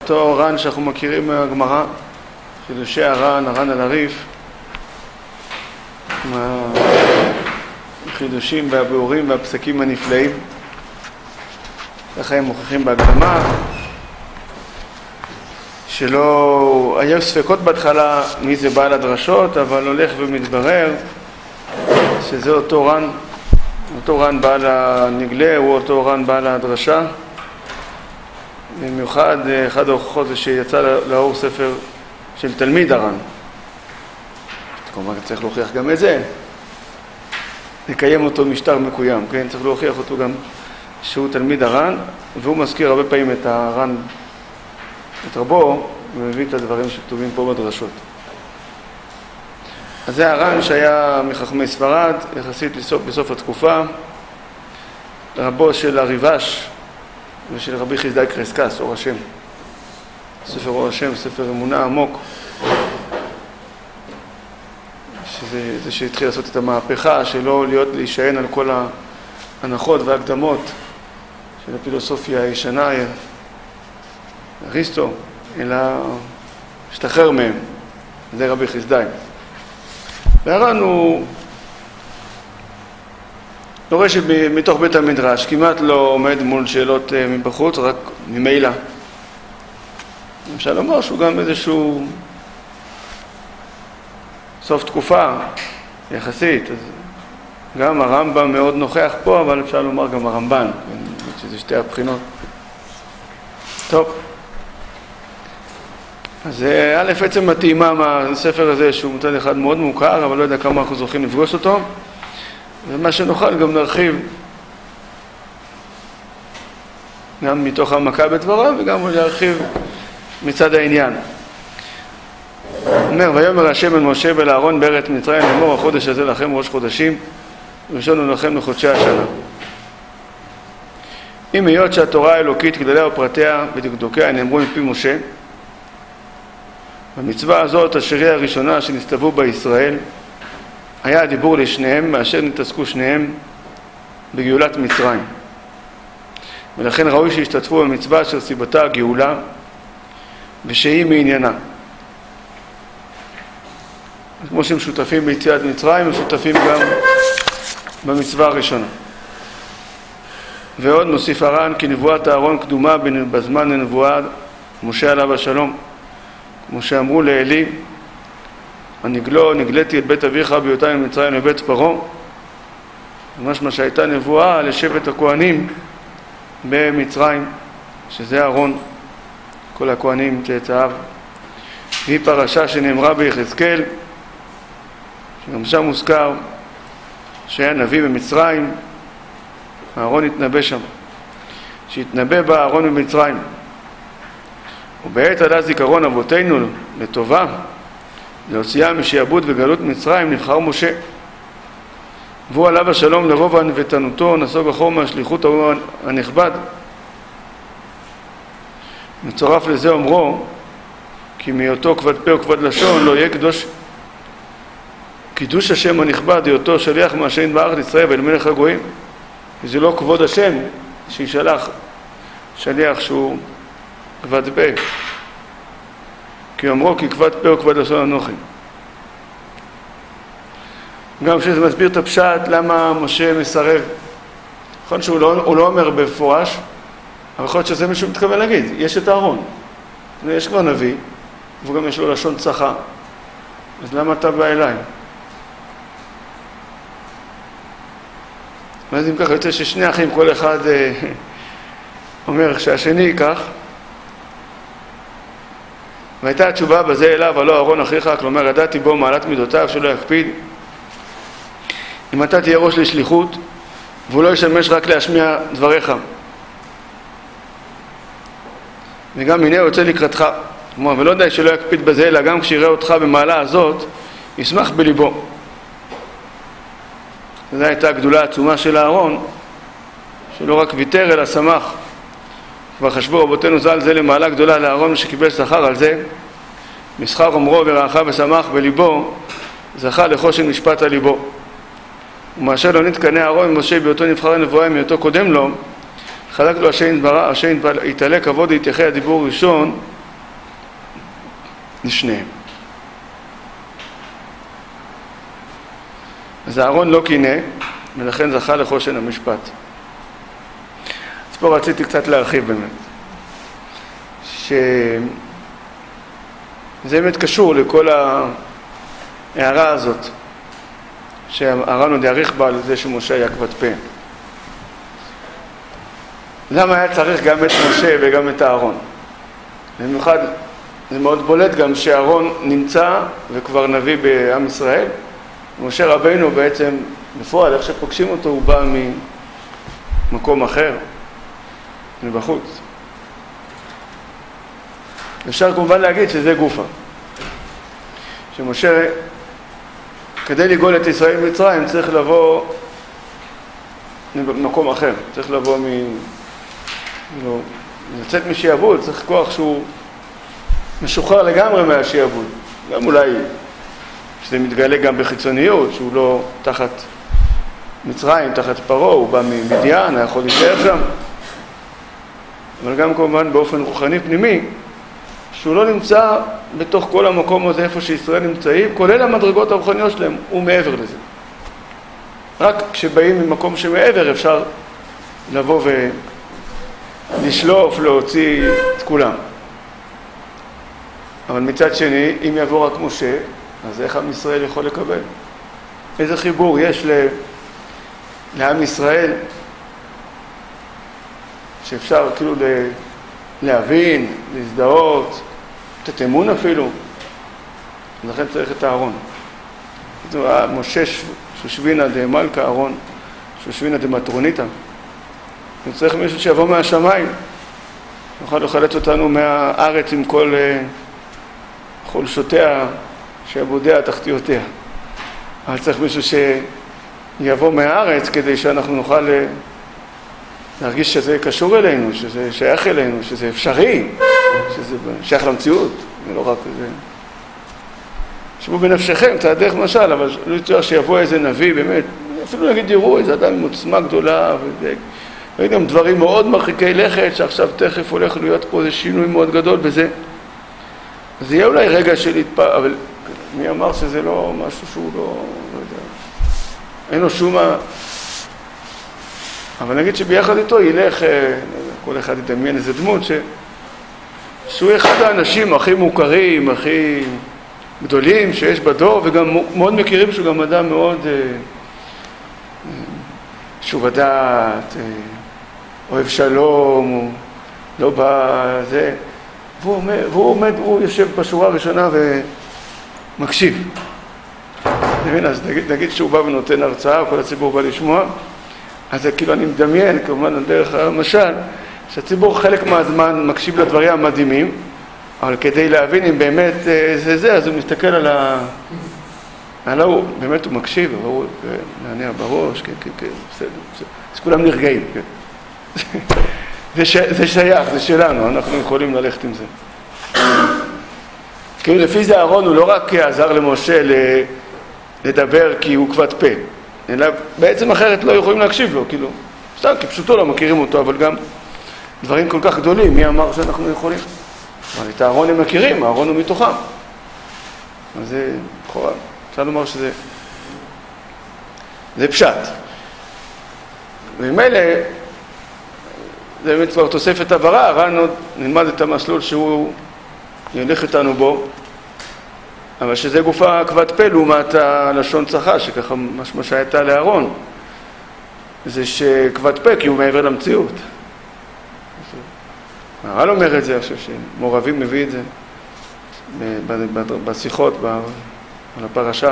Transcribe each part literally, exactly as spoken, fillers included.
אותו ר"ן שאנחנו מכירים מהגמרא, חידושי הר"ן, הר"ן על הריף, החידושים והביאורים והפסקים הנפלאים. ככה הם מוכיחים בהקדמה, שלא היו ספקות בהתחלה מי זה בעל הדרשות, אבל הולך ומתברר שזה אותו ר"ן, אותו ר"ן בעל הנגלה, הוא אותו ר"ן בעל הדרשה. במיוחד אחד ההוכחות זה שיצא לאור ספר של תלמיד הר"ן. כלומר צריך להוכיח גם את זה, לקיים אותו משטר מקוים, כן? צריך להוכיח אותו גם שהוא תלמיד הר"ן, והוא מזכיר הרבה פעמים את הר"ן, את רבו, ומביא את הדברים שכתובים פה בדרשות. אז זה הר"ן שהיה מחכמי ספרד, יחסית לסוף, בסוף התקופה, רבו של הריבש ושל רבי חסדאי קרסקס, אור השם. ספר אור השם, ספר אמונה עמוק, שזה זה שהתחיל לעשות את המהפכה, שלא להיות להישען על כל ההנחות והקדמות של הפילוסופיה הישנה, אריסטו, אלא השתחרר מהם. זה רבי חסדאי. והר"ן הוא דורש מתוך בית המדרש, כמעט לא עומד מול שאלות מבחוץ, רק ממילא. אפשר לומר שהוא גם איזשהו סוף תקופה יחסית, אז גם הרמב"ם מאוד נוכח פה, אבל אפשר לומר גם הרמב"ן, שזה שתי הבחינות. טוב, אז א' עצם מתאימה מהספר הזה, שהוא מצד אחד מאוד מוכר, אבל לא יודע כמה אנחנו זוכים לפגוש אותו, ומה שנוכל גם נרחיב גם מתוך המכה בדבריו, וגם להרחיב מצד העניין. אומר, ויאמר השם אל משה ואל אהרון בארץ מצרים לאמור, החודש הזה לכם ראש חודשים, ראשון הוא לכם לחודשי השנה. אם היות שהתורה האלוקית, כלליה ופרטיה ודקדוקיה נאמרו מפי משה, במצווה הזאת אשר היא הראשונה שנסתוו בה ישראל, היה הדיבור לשניהם מאשר נתעסקו שניהם בגאולת מצרים. ולכן ראוי שהשתתפו במצווה אשר סיבתה הגאולה ושהיא מעניינה. כמו שהם שותפים ביציאת מצרים, הם שותפים גם במצווה הראשונה. ועוד מוסיף הר"ן כי נבואת אהרון קדומה בזמן לנבואת משה עליו השלום. כמו שאמרו לאלי, הנגלו, נגלתי את בית אביך בהיותה ממצרים לבית פרעה. ממש מה שהייתה נבואה לשבט הכהנים במצרים, שזה אהרון, כל הכהנים צאצאיו. היא פרשה שנאמרה ביחזקאל, שגם שם מוזכר שהיה נביא במצרים, אהרון התנבא שם, שהתנבא בה אהרון במצרים. ובעת עלה זיכרון אבותינו לטובה, להוציאה משעבוד וגלות מצרים, נבחר משה. והוא עליו השלום לרוב ענוותנותו, נסוג אחור מהשליחות ההוא הנכבד. מצורף לזה אומרו, כי מהיותו כבד פה וכבד לשון לא יהיה קדוש, קידוש השם הנכבד, היותו שליח מהשם בארץ ישראל ואל מלך הגויים. וזה לא כבוד השם שישלח שליח שהוא כבד פה, כי אומרו כי כבד פה וכבד לשון אנוכי. גם כשזה מסביר את הפשט למה משה מסרב, נכון שהוא לא, הוא לא אומר בפורש, אבל יכול להיות שזה מישהו מתכוון להגיד, יש את אהרון, יש כבר נביא, וגם יש לו לשון צחה, אז למה אתה בא אליי? ואז אם ככה יוצא ששני אחים, כל אחד אה, אומר שהשני ייקח, והייתה התשובה בזה אליו, הלא אהרון אחיך, כלומר ידעתי בו מעלת מידותיו שלא יקפיד. אם אתה תהיה ראש לשליחות, והוא לא ישמש רק להשמיע דבריך. וגם הנה יוצא לקראתך. כלומר, ולא די שלא יקפיד בזה, אלא גם כשיראה אותך במעלה הזאת, ישמח בליבו. זו הייתה הגדולה העצומה של אהרון, שלא רק ויתר אלא שמח. כבר חשבו רבותינו ז"ל זה למעלה גדולה לאהרון שקיבל שכר על זה, משכר אומרו ורעך ושמח בליבו, זכה לחושן משפט על ליבו. ומאשר לא נתקנה אהרון ומשה בהיותו נבחר לנבואה מהיותו קודם לו, חלק לו השם יתברא, השם יתעלה כבוד ויתייחד הדיבור ראשון לשניהם. אז אהרון לא קינא, ולכן זכה לחושן המשפט. אז פה רציתי קצת להרחיב באמת. שזה באמת קשור לכל ההערה הזאת, שאהרון עוד יאריך בה על זה שמשה היה כבד פה. למה היה צריך גם את משה וגם את אהרון? במיוחד, זה מאוד בולט גם שאהרון נמצא וכבר נביא בעם ישראל. משה רבינו בעצם, בפועל, איך שפוגשים אותו, הוא בא ממקום אחר, מבחוץ. אפשר כמובן להגיד שזה גופה. שמשה, כדי לגאול את ישראל ממצרים, צריך לבוא ממקום אחר. צריך לבוא מ... לא, לצאת משעבוד, צריך כוח שהוא משוחרר לגמרי מהשעבוד. גם אולי שזה מתגלה גם בחיצוניות, שהוא לא תחת מצרים, תחת פרעה, הוא בא ממדיין, היה יכול להישאר שם. אבל גם כמובן באופן רוחני פנימי, שהוא לא נמצא בתוך כל המקום הזה איפה שישראל נמצאים, כולל המדרגות הרוחניות שלהם, הוא מעבר לזה. רק כשבאים ממקום שמעבר אפשר לבוא ולשלוף, להוציא את כולם. אבל מצד שני, אם יבוא רק משה, אז איך עם ישראל יכול לקבל? איזה חיבור יש לעם ישראל שאפשר כאילו להבין, להזדהות, לתת אמון אפילו. לכן צריך את אהרון. משה שושבינה דמלכה, אהרון שושבינה דמטרוניתא. צריך מישהו שיבוא מהשמיים, יוכל לחלץ אותנו מהארץ עם כל חולשותיה, שעבודיה, תחתיותיה. אבל צריך מישהו שיבוא מהארץ כדי שאנחנו נוכל להרגיש שזה קשור אלינו, שזה שייך אלינו, שזה אפשרי, שזה שייך למציאות, ולא רק זה. שבו בנפשכם, קצת דרך משל, אבל לא יותר שיבוא איזה נביא, באמת, אפילו נגיד יראו איזה אדם עם עוצמה גדולה, וגם דברים מאוד מרחיקי לכת, שעכשיו תכף הולך להיות פה איזה שינוי מאוד גדול בזה. אז יהיה אולי רגע של התפעל, אבל מי אמר שזה לא משהו שהוא לא, לא יודע, אין לו שום... אבל נגיד שביחד איתו ילך, כל אחד ידמיין איזה דמות, ש... שהוא אחד האנשים הכי מוכרים, הכי גדולים שיש בדור, וגם מאוד מכירים שהוא גם אדם מאוד שוב הדעת, אוהב שלום, הוא לא בזה, והוא עומד, והוא עומד, הוא יושב בשורה הראשונה ומקשיב. נבין, אז נגיד, נגיד שהוא בא ונותן הרצאה, כל הציבור בא לשמוע, אז זה כאילו אני מדמיין, כמובן על דרך המשל, שהציבור חלק מהזמן מקשיב לדברים המדהימים, אבל כדי להבין אם באמת זה זה, אז הוא מסתכל על ה... על ההוא, באמת הוא מקשיב, אבל הוא נענע בראש, כן, כן, כן, בסדר, בסדר. אז כולם נרגעים, כן. זה, ש... זה שייך, זה שלנו, אנחנו יכולים ללכת עם זה. כאילו לפי זה אהרון הוא לא רק עזר למשה לדבר כי הוא כבד פה, אלא בעצם אחרת לא יכולים להקשיב לו, כאילו, סתם, כי פשוטו לא מכירים אותו, אבל גם דברים כל כך גדולים, מי אמר שאנחנו יכולים? אבל את אהרון הם מכירים, אהרון הוא מתוכם. אז זה בכורה, אפשר לומר שזה זה פשט. וממילא, זה באמת כבר תוספת הבהרה, רן עוד נלמד את המסלול שהוא ילך איתנו בו, אבל שזה גופה כבד פה לעומת הלשון צחה, שככה משמע שהייתה לאהרון. זה שכבד פה כי הוא מעבר למציאות. הר"ן אומר את זה, אני חושב שמורבים מביא את זה בשיחות, על הפרשה.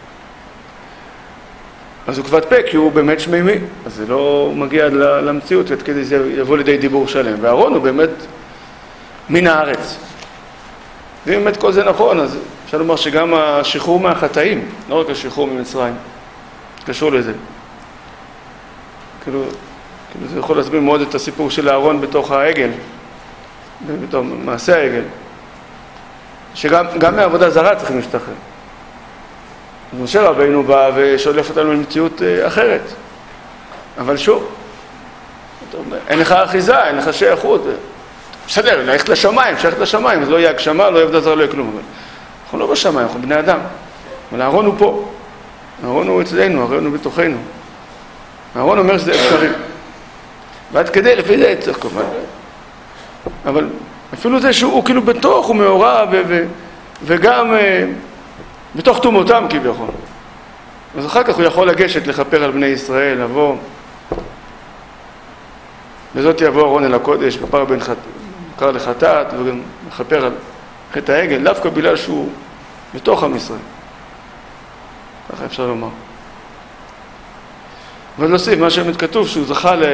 אז הוא כבד פה כי הוא באמת שמימי, אז זה לא מגיע למציאות, כדי זה יבוא לידי דיבור שלם. ואהרון הוא באמת מן הארץ. ואם באמת כל זה נכון, אז אפשר לומר שגם השחרור מהחטאים, לא רק השחרור ממצרים, קשור לזה. כאילו, כאילו זה יכול להסביר מאוד את הסיפור של אהרון בתוך העגל, בתוך מעשה העגל, שגם גם מהעבודה זרה צריכים להשתחרר. משה רבינו בא ושולף אותנו למציאות אחרת. אבל שוב, אין לך אחיזה, אין לך שייכות. בסדר, ללכת לשמיים, שייכת לשמיים, אז לא יהיה הגשמה, לא יהיה עבודה זרה, לא יהיה כלום. אבל אנחנו לא בשמיים, אנחנו בני אדם. אבל הארון הוא פה. הארון הוא אצלנו, הארון הוא בתוכנו. הארון אומר שזה אפשרי. ועד כדי, לפי זה צריך כמובן. אבל אפילו זה שהוא כאילו בתוך, הוא מעורב, ו- ו- וגם אה, בתוך תומותם כביכול. אז אחר כך הוא יכול לגשת, לכפר על בני ישראל, לבוא. וזאת יבוא ארון אל הקודש, בפר בין חט... קרא לחטאת, וגם מכפר על חטא העגל, דווקא בגלל שהוא בתוך עם ישראל. ככה אפשר לומר. אבל נוסיף, מה שבאמת כתוב, שהוא זכה ל...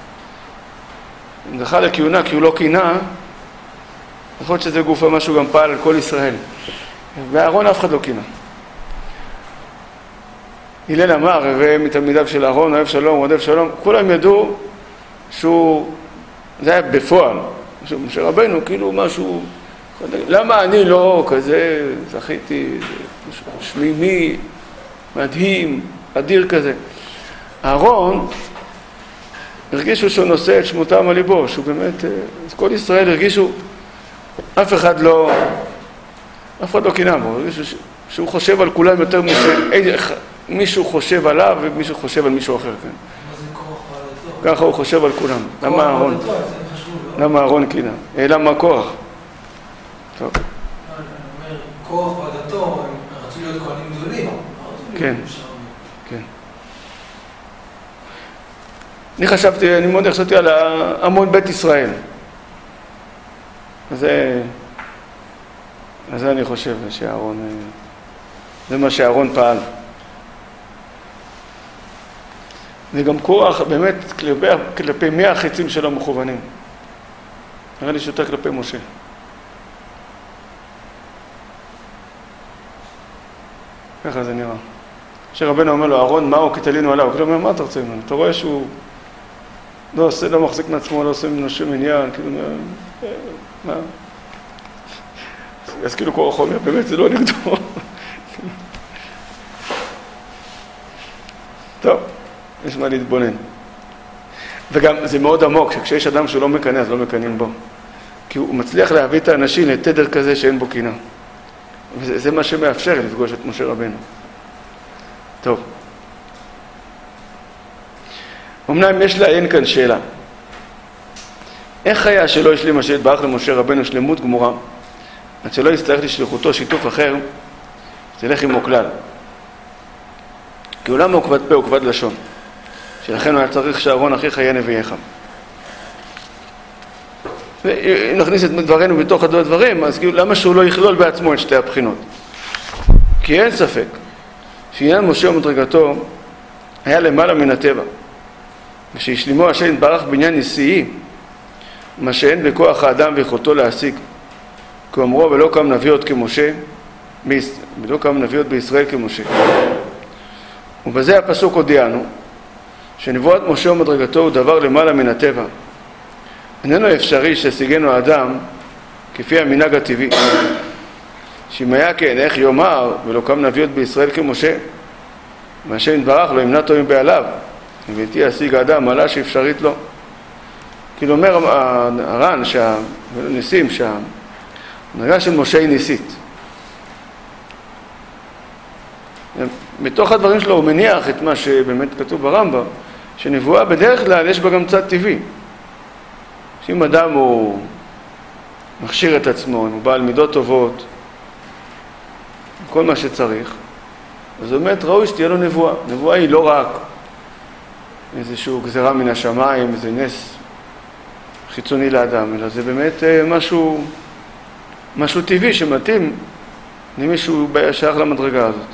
זכה לכהונה, כי הוא לא כינה, יכול להיות שזה גופה משהו גם פעל על כל ישראל. והארון אף אחד לא כינה. הלל אמר, ומתלמידיו של הארון, אוהב שלום, רודף שלום, כולם ידעו שהוא, זה היה בפועל, משה רבנו, כאילו משהו, למה אני לא כזה, זכיתי, שמימי, מדהים, אדיר כזה. הארון, הרגישו שהוא נושא את שמותם על ליבו, שהוא באמת, אז כל ישראל הרגישו, אף אחד לא, אף אחד לא קינא בו, הרגישו שהוא חושב על כולם יותר מישהו חושב עליו ומישהו חושב על מישהו אחר, כן. ככה הוא חושב על כולם. למה הארון? למה הארון קינא? למה הכוח? טוב. אני אומר, כוח ועדתו, הם רצו להיות כהנים גדולים. כן, כן. אני חשבתי, אני מאוד חשבתי על המון בית ישראל. אז זה, אז זה אני חושב שהארון, זה מה שהארון פעל. וגם כוח באמת כלפי, כלפי מי החיצים שלו מכוונים. נראה לי שיותר כלפי משה. ככה זה נראה. שרבנו אומר לו, אהרון, מהו? כי תלינו עליו. כאילו אומר, מה אתה רוצה ממנו? אתה רואה שהוא לא עושה, לא מחזיק מעצמו, לא עושה ממנו שום עניין, כאילו, מה? אז כאילו כוח אומר, באמת זה לא נגדו. טוב. יש מה להתבונן. וגם זה מאוד עמוק, שכשיש אדם שהוא לא מקנא, אז לא מקנאים בו. כי הוא מצליח להביא את האנשים לתדר כזה שאין בו קנאה. וזה זה מה שמאפשר לפגוש את משה רבנו. טוב. אמנם יש לעיין כאן שאלה. איך היה שלא השלים השם יתברך למשה רבנו שלמות גמורה, עד שלא יצטרך לשליחותו שיתוף אחר, תלך עמו כלל. כי הוא למה הוא כבד פה וכבד לשון. שלכן הוא היה צריך שאהרון אחיך יהיה נביאך. ואם נכניס את דברינו בתוך הדברים, אז כאילו, למה שהוא לא יכלול בעצמו את שתי הבחינות? כי אין ספק שעניין משה ומדרגתו היה למעלה מן הטבע. ושהשלימו השם יתברך בעניין נשיאי, מה שאין בכוח האדם ויכולתו להשיג. כי אמרו ולא קם נביאות כמשה, ולא קם נביאות בישראל כמשה. ובזה הפסוק הודיענו, שנבואת משה ומדרגתו הוא דבר למעלה מן הטבע. איננו אפשרי שהשיגנו האדם כפי המנהג הטבעי. שאם היה כן, איך יאמר ולא קם נביאות בישראל כמשה, והשם יתברך לא ימנע טועים בעליו, ובלתי ישיג האדם מעלה שאפשרית לו. כאילו אומר הר"ן, ניסים, שהנהגה של משה היא ניסית. מתוך הדברים שלו הוא מניח את מה שבאמת כתוב ברמב"ם, שנבואה בדרך כלל יש בה גם צד טבעי. שאם אדם הוא מכשיר את עצמו, הוא בעל מידות טובות, כל מה שצריך, אז באמת ראוי שתהיה לו נבואה. נבואה היא לא רק איזושהי גזרה מן השמיים, איזה נס חיצוני לאדם, אלא זה באמת משהו, משהו טבעי שמתאים למישהו שייך למדרגה הזאת.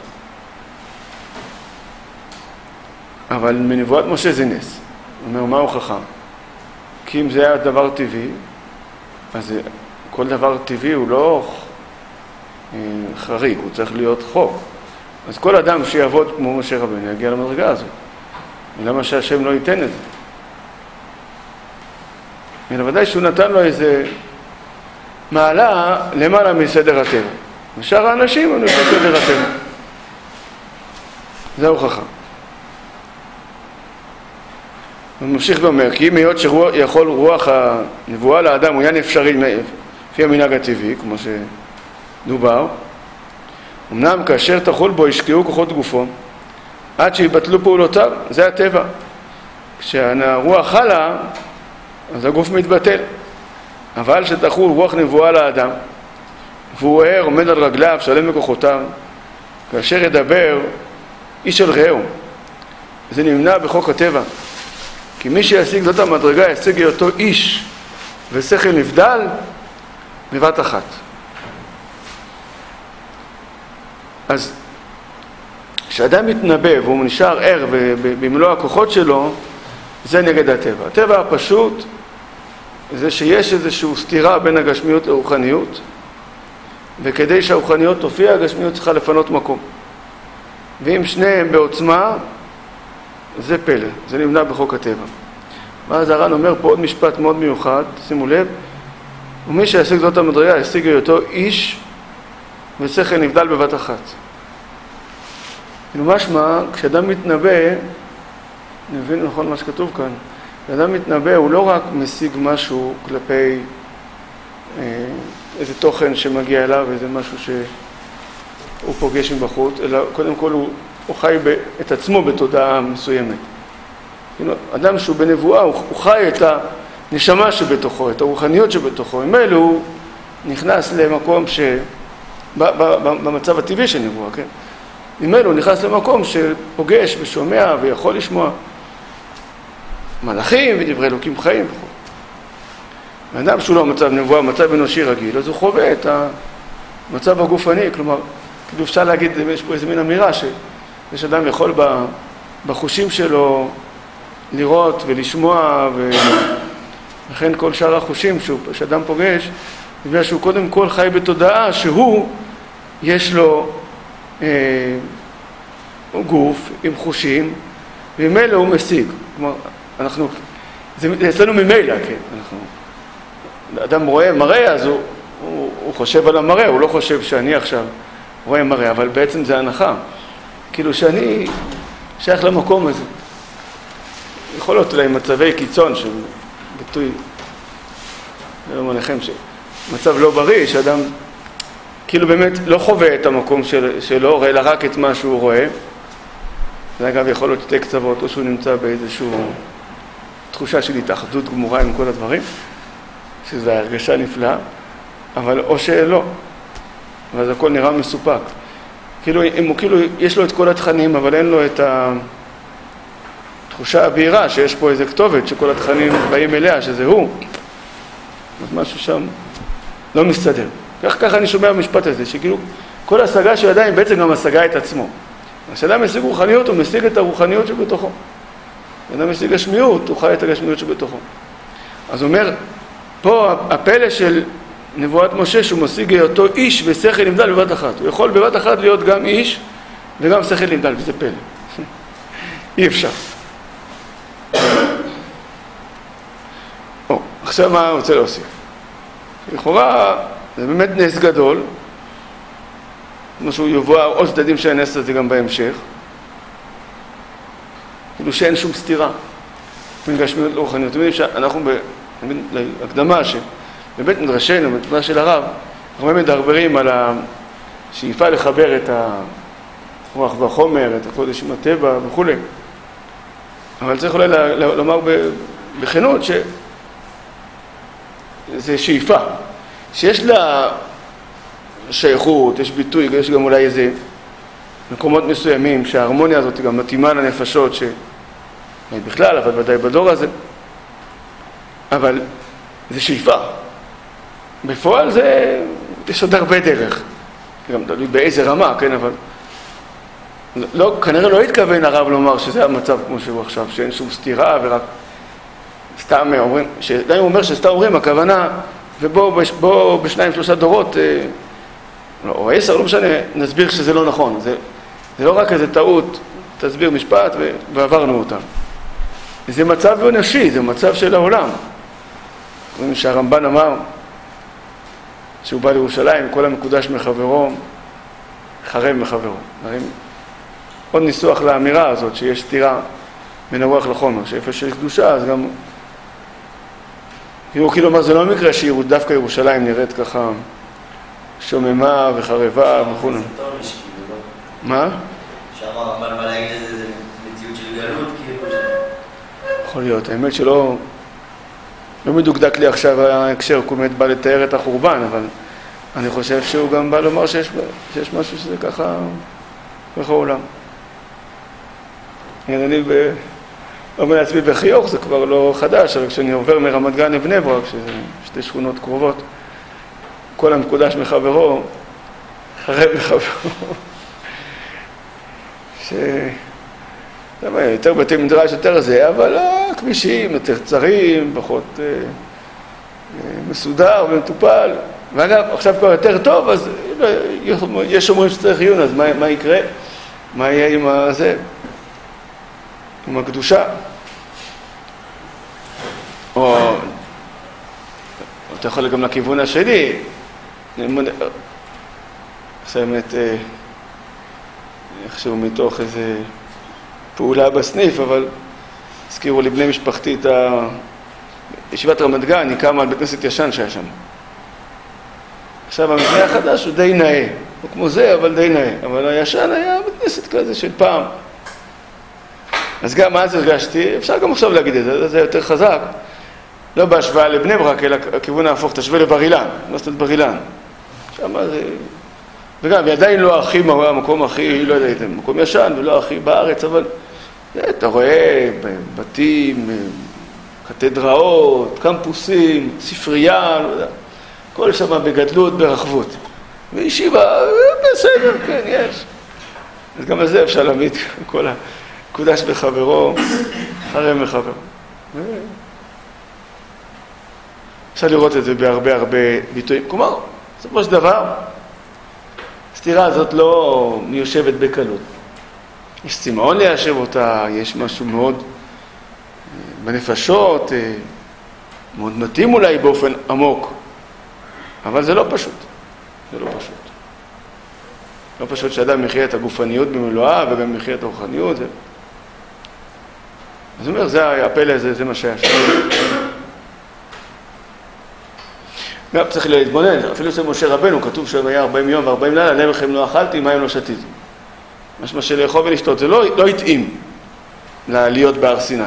אבל מנבואת משה זה נס. הוא אומר, מה הוא חכם? כי אם זה היה דבר טבעי, אז כל דבר טבעי הוא לא חריג, הוא צריך להיות חוק. אז כל אדם שיעבוד כמו משה רבנו יגיע למדרגה הזאת. ולמה שהשם לא ייתן את זה? אלא ודאי שהוא נתן לו איזה מעלה למעלה מסדר הטבע. ושאר האנשים הם לפי סדר הטבע. זהו חכם. הוא ממשיך ואומר, כי אם היות שיכול רוח הנבואה לאדם הוא עניין אפשרי לפי המנהג הטבעי, כמו שדובר, אמנם כאשר תחול בו ישקיעו כוחות גופו, עד שיבטלו פעולותיו, זה הטבע. כשהרוח חלה, אז הגוף מתבטל. אבל שתחול רוח נבואה לאדם, והוא ער, עומד על רגליו, שלם בכוחותיו, כאשר ידבר איש אל רעהו, זה נמנע בחוק הטבע. כי מי שישיג זאת המדרגה, ישיג אותו איש ושכל נבדל בבת אחת. אז כשאדם מתנבא והוא נשאר ער במלוא הכוחות שלו, זה נגד הטבע. הטבע הפשוט זה שיש איזושהי סתירה בין הגשמיות לרוחניות, וכדי שהרוחניות תופיע, הגשמיות צריכה לפנות מקום. ואם שניהם בעוצמה, זה פלא, זה נמנע בחוק הטבע. ואז הר"ן אומר פה עוד משפט מאוד מיוחד, שימו לב, ומי שישיג זאת המדרגה, ישיג אותו איש ושכל נבדל בבת אחת. כאילו משמע, כשאדם מתנבא, אני מבין נכון מה שכתוב כאן, כשאדם מתנבא הוא לא רק משיג משהו כלפי אה, איזה תוכן שמגיע אליו, איזה משהו שהוא פוגש מבחוץ, אלא קודם כל הוא, הוא חי ב, את עצמו בתודעה מסוימת. כאילו, אדם שהוא בנבואה, הוא, הוא חי את הנשמה שבתוכו, את הרוחניות שבתוכו. עם אלו הוא נכנס למקום ש... ב, ב, ב, במצב הטבעי של נבואה, כן? עם אלו הוא נכנס למקום שפוגש ושומע ויכול לשמוע מלאכים ודברי אלוקים חיים וכו'. האדם שהוא לא מצב נבואה, מצב אנושי רגיל, אז הוא חווה את המצב הגופני, כלומר, כאילו אפשר להגיד, יש פה איזו מין אמירה שיש אדם יכול בחושים שלו לראות ולשמוע, ולכן כל שאר החושים שאדם פוגש, בגלל שהוא קודם כל חי בתודעה שהוא, יש לו אה, גוף עם חושים, וממילא הוא משיג. כלומר, אנחנו, זה אצלנו ממילא, כן, אנחנו, אדם רואה מראה, אז הוא, הוא, הוא חושב על המראה, הוא לא חושב שאני עכשיו רואה מראה, אבל בעצם זה הנחה. כאילו שאני שייך למקום הזה. יכול להיות אולי מצבי קיצון של ביטוי, אני אומר לכם שמצב לא בריא, שאדם כאילו באמת לא חווה את המקום של, שלו, אלא רק את מה שהוא רואה. זה אגב יכול להיות שתי קצוות, או שהוא נמצא באיזושהי תחושה של התאחדות גמורה עם כל הדברים, שזו הרגשה נפלאה, אבל או שלא, ואז הכל נראה מסופק. כאילו, אם הוא כאילו, יש לו את כל התכנים, אבל אין לו את התחושה הבהירה שיש פה איזו כתובת שכל התכנים באים אליה, שזה הוא. אז משהו שם לא מסתדר. כך, ככה אני שומע במשפט הזה, שכאילו כל השגה של אדם בעצם גם השגה את עצמו. כשאדם משיג רוחניות, הוא משיג את הרוחניות שבתוכו. כשאדם משיג גשמיות, הוא חי את הגשמיות שבתוכו. אז הוא אומר, פה הפלא של נבואת משה, שהוא משיג אותו איש ושכל נבדל בבת אחת. הוא יכול בבת אחת להיות גם איש וגם שכל נבדל, וזה פלא. אי אפשר. או, עכשיו מה אני רוצה להוסיף? לכאורה, זה באמת נס גדול, כמו שהוא יבוא עוד צדדים של הנס הזה גם בהמשך, כאילו שאין שום סתירה בין גשמיות לרוחניות. אתם יודעים שאנחנו בהקדמה שבבית מדרשנו, במדרש של הרב, אנחנו מדברים על השאיפה לחבר את הרוח והחומר, את הקודש עם הטבע וכו'. אבל צריך אולי לומר בכנות שזה שאיפה, שיש לה שייכות, יש ביטוי, יש גם אולי איזה מקומות מסוימים שההרמוניה הזאת גם מתאימה לנפשות ש... בכלל, אבל ודאי בדור הזה. אבל זה שאיפה. בפועל זה... יש עוד הרבה דרך. גם תלוי באיזה רמה, כן, אבל... לא, כנראה לא התכוון הרב לומר שזה המצב כמו שהוא עכשיו, שאין שום סתירה ורק סתם אומרים, שדי הוא אומר שסתם אומרים, הכוונה, ובוא בוא, בשניים שלושה דורות, אה, או עשר, לא משנה, נסביר שזה לא נכון. זה, זה לא רק איזה טעות, תסביר משפט ו, ועברנו אותם. זה מצב אנושי, זה מצב של העולם. רואים שהרמב"ן אמר שהוא בא לירושלים, כל המקודש מחברו, חרב מחברו. עוד ניסוח לאמירה הזאת שיש סתירה בין הרוח לחומר, שאיפה שיש קדושה, אז גם... כאילו, כאילו, מה, זה לא מקרה שדווקא ירושלים נראית ככה שוממה וחרבה וכו'. מה? שאמר, אבל מה להגיד לזה, זה מציאות של גלות, כאילו... יכול להיות, האמת שלא... לא מדוקדק לי עכשיו ההקשר, הוא באמת בא לתאר את החורבן, אבל אני חושב שהוא גם בא לומר שיש, שיש משהו שזה ככה, ככה עולם. אני ב... אומר לעצמי בחיוך, זה כבר לא חדש, אבל כשאני עובר מרמת גן לבני ברק, שזה שתי שכונות קרובות, כל המקודש מחברו, חרב מחברו, ש... יותר בתי מדרש יותר זה, אבל הכבישים יותר קצרים, פחות אה, אה, מסודר ומטופל. ואגב, עכשיו כבר יותר טוב, אז לא, יש אומרים שצריך עיון, אז מה, מה יקרה? מה יהיה עם הזה? עם הקדושה? או, או אתה יכול גם לכיוון השני, עכשיו באמת, אה, איכשהו מתוך איזה... פעולה בסניף, אבל הזכירו לי בני משפחתי את ה... ישיבת רמת גן, היא קמה על בית כנסת ישן שהיה שם. עכשיו המבנה החדש הוא די נאה, לא כמו זה, אבל די נאה. אבל הישן היה בית כנסת כזה של פעם. אז גם אז הרגשתי, אפשר גם עכשיו להגיד את זה, זה יותר חזק, לא בהשוואה לבני ברק, אלא הכיוון ההפוך, תשווה לבר אילן, לא סתם בר אילן. שם זה... וגם, ועדיין לא הכי, המקום הכי, לא יודע, מקום ישן ולא הכי בארץ, אבל אתה רואה בתים, קתדראות, קמפוסים, ספרייה, לא יודע, כל שם בגדלות, ברחבות. וישיבה, בסדר, כן, יש. אז גם על זה אפשר להעמיד כל הקודש בחברו, חרב מחברו. אפשר לראות את זה בהרבה הרבה ביטויים. כלומר, בסופו של דבר, הסתירה הזאת לא מיושבת בקלות. יש צמאון ליישב אותה, יש משהו מאוד בנפשות, מאוד מתאים אולי באופן עמוק, אבל זה לא פשוט. זה לא פשוט. לא פשוט שאדם יחיה את הגופניות במלואה וגם יחיה את הרוחניות. זה... אז הוא אומר, זה הפלא הזה, זה מה שהיה שם. גם צריך להתבונן, אפילו שמשה רבנו, כתוב שהיה ארבעים יום וארבעים לילה, עליהם לכם לא אכלתי, מים לא שתיתי. משמע שלאכול ולשתות, זה לא, לא התאים להיות בהר סיני.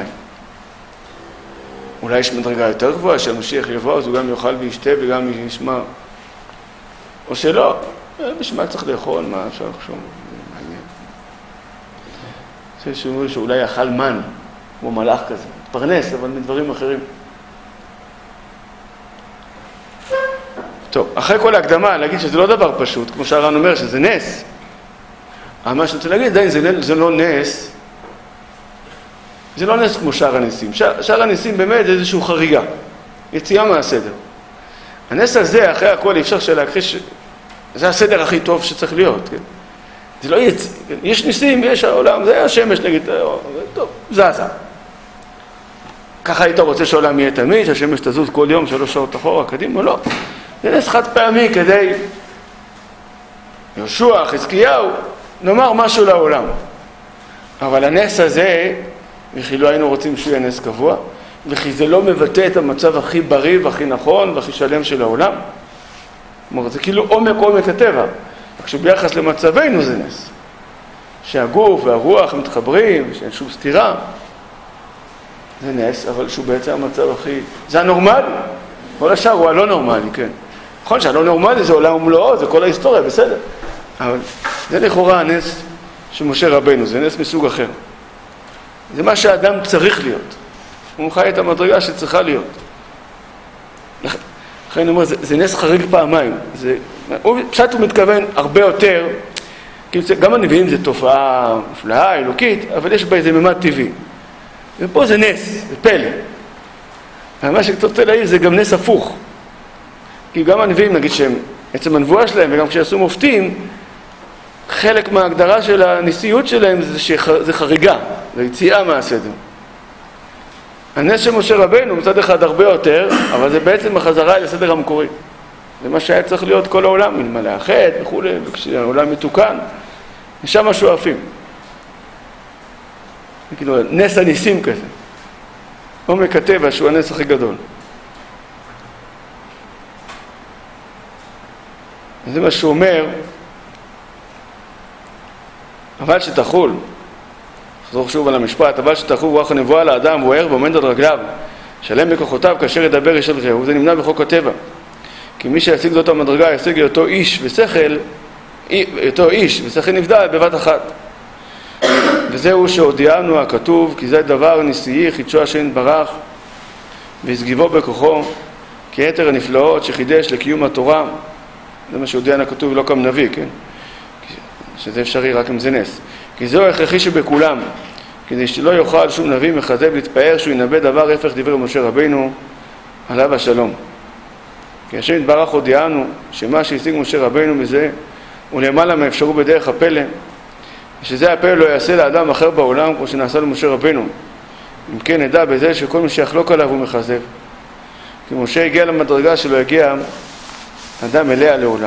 אולי יש מדרגה יותר גבוהה, שהמשיח יבוא, אז הוא גם יאכל וישתה וגם ישמע. או שלא, בשביל צריך לאכול, מה אפשר לחשוב? זה מעניין. זה שאומרים שאולי אכל מן, כמו מלאך כזה, פרנס, אבל מדברים אחרים. טוב, אחרי כל ההקדמה, להגיד שזה לא דבר פשוט, כמו שהר"ן אומר, שזה נס. אבל מה שאני רוצה להגיד, עדיין זה, זה לא נס, זה לא נס כמו שאר הניסים. שאר, שאר הניסים באמת זה איזושהי חריגה, יציאה מהסדר. הנס הזה, אחרי הכל, אי אפשר שלהכחיש, זה הסדר הכי טוב שצריך להיות, כן? זה לא יצ... כן? יש ניסים, יש העולם, זה השמש נגיד, טוב, זזה. ככה היית רוצה שהעולם יהיה תמיד, שהשמש תזוז כל יום, שלוש שעות אחורה, קדימה, לא. זה נס חד פעמי כדי יהושע, חזקיהו, נאמר משהו לעולם. אבל הנס הזה, וכי לא היינו רוצים שהוא יהיה נס קבוע, וכי זה לא מבטא את המצב הכי בריא והכי נכון והכי שלם של העולם. כלומר, זה כאילו עומק עומק הטבע. כשביחס למצבנו זה נס. שהגוף והרוח מתחברים, שאין שום סתירה. זה נס, אבל שהוא בעצם המצב הכי... זה הנורמלי. כל השאר הוא הלא נורמלי, כן. נכון שהלא נורמלי זה עולם ומלואו, זה כל ההיסטוריה, בסדר. אבל זה לכאורה הנס של משה רבנו, זה נס מסוג אחר. זה מה שהאדם צריך להיות. הוא חי את המדרגה שצריכה להיות. לכן אני אומר, זה, זה נס חריג פעמיים. זה, הוא, פשוט הוא מתכוון הרבה יותר, כי גם הנביאים זה תופעה מופלאה, אלוקית, אבל יש בה איזה ממד טבעי. ופה זה נס, זה פלא. ומה שאתה רוצה להעיר זה גם נס הפוך. כי גם הנביאים, נגיד שהם, עצם הנבואה שלהם, וגם כשיעשו מופתים, חלק מההגדרה של הניסיות שלהם זה שזה חריגה, זה יציאה מהסדר. הנס של משה רבנו מצד אחד הרבה יותר, אבל זה בעצם החזרה אל הסדר המקורי. זה מה שהיה צריך להיות כל העולם, מלמלא החטא וכו', וכשהעולם מתוקן, משם שואפים. כאילו נס הניסים כזה. עומק הטבע שהוא הנס הכי גדול. זה מה שהוא אומר, אבל שתחול, חזור שוב על המשפט, אבל שתחול רוח הנבואה לאדם והוא ער ועומד על רגליו, שלם בכוחותיו כאשר ידבר איש אל רעהו, זה נמנע בחוק הטבע. כי מי שישיג זאת המדרגה ישיג אותו איש ושכל, אותו איש ושכל נבדל בבת אחת. וזהו שהודיענו הכתוב, כי זה דבר נשיאי חידשו השם יתברך והסגיבו בכוחו, כי יתר הנפלאות שחידש לקיום התורה, זה מה שהודיענו הכתוב לא כם נביא, כן? שזה אפשרי רק אם זה נס. כי זהו הכרחי שבכולם, כדי שלא יוכל שום נביא מחזב להתפאר שהוא ינבא דבר הפך דברי משה רבינו עליו השלום. כי השם יתברך הודיענו שמה שהשיג משה רבינו מזה הוא למעלה מאפשרו בדרך הפלא, ושזה הפלא לא יעשה לאדם אחר בעולם כמו שנעשה למשה רבינו. אם כן נדע בזה שכל מי שיחלוק עליו הוא מחזב. כי משה הגיע למדרגה שלא הגיע אדם אליה לעולם.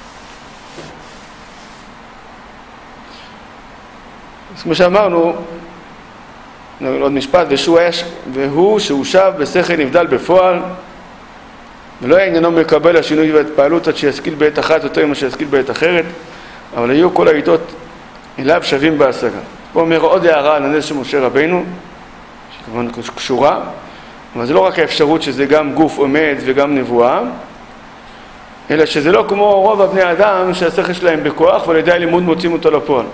אז כמו שאמרנו, עוד משפט, ושהוא, היה, והוא שהוא שב בשכל נבדל בפועל, ולא היה עניינו מקבל השינוי והתפעלות עד שישכיל בעת אחת יותר ממה שישכיל בעת אחרת, אבל היו כל העיתות אליו שווים בהשגה. פה אומר עוד הערה על הנס של משה רבינו, שכמובן קשורה, אבל זה לא רק האפשרות שזה גם גוף עומד וגם נבואה, אלא שזה לא כמו רוב הבני אדם שהשכל שלהם בכוח ועל ידי הלימוד מוצאים אותו לפועל.